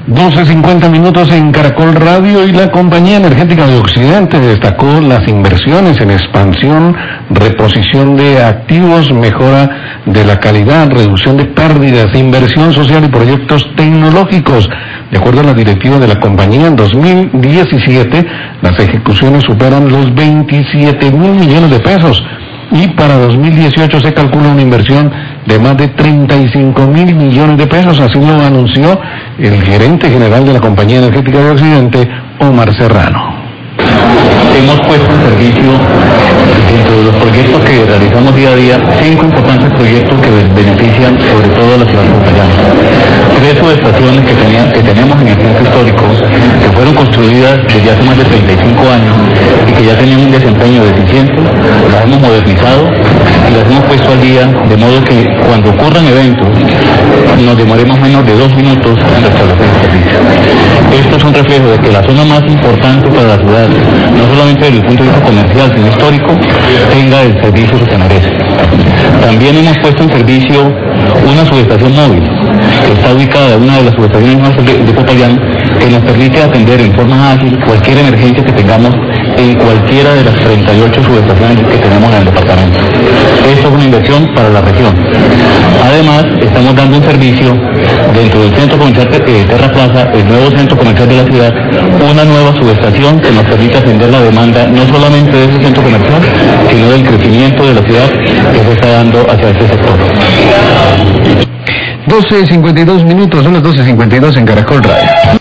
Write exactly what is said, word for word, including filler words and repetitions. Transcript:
doce cincuenta minutos en Caracol Radio, y la Compañía Energética de Occidente destacó las inversiones en expansión, reposición de activos, mejora de la calidad, reducción de pérdidas, inversión social y proyectos tecnológicos. De acuerdo a la directiva de la compañía, en dos mil diecisiete las ejecuciones superan los veintisiete mil millones de pesos. Y para dos mil dieciocho se calcula una inversión de más de treinta y cinco mil millones de pesos, así lo anunció el gerente general de la Compañía Energética de Occidente, Omar Serrano. Hemos puesto en servicio, dentro de los proyectos que realizamos día a día, cinco importantes proyectos que benefician sobre todo a la ciudad popayana. Tres subestaciones que, tenía, que tenemos en el centro histórico, que fueron construidas desde hace más de treinta y cinco años y que ya tenían un desempeño deficiente, las hemos modernizado y las hemos puesto al día, de modo que cuando ocurran eventos nos demoremos menos de dos minutos en restablecer el servicio. Esto es un reflejo de que la zona más importante para la ciudad, no solamente desde el punto de vista comercial, sino histórico, tenga el servicio que se merece. También hemos puesto en servicio una subestación móvil, que está ubicada en una de las subestaciones más de, de Popayán, que nos permite atender en forma ágil cualquier emergencia que tengamos en cualquiera de las treinta y ocho subestaciones que tenemos en el departamento. Esto es una inversión para la región. Además, estamos dando un servicio dentro del centro comercial eh, Terra Plaza, el nuevo centro comercial de la ciudad, una nueva subestación que nos permite atender la demanda no solamente de ese centro comercial, sino del crecimiento de la ciudad que se está dando hacia este sector. doce cincuenta y dos minutos, son las doce cincuenta y dos en Caracol Radio.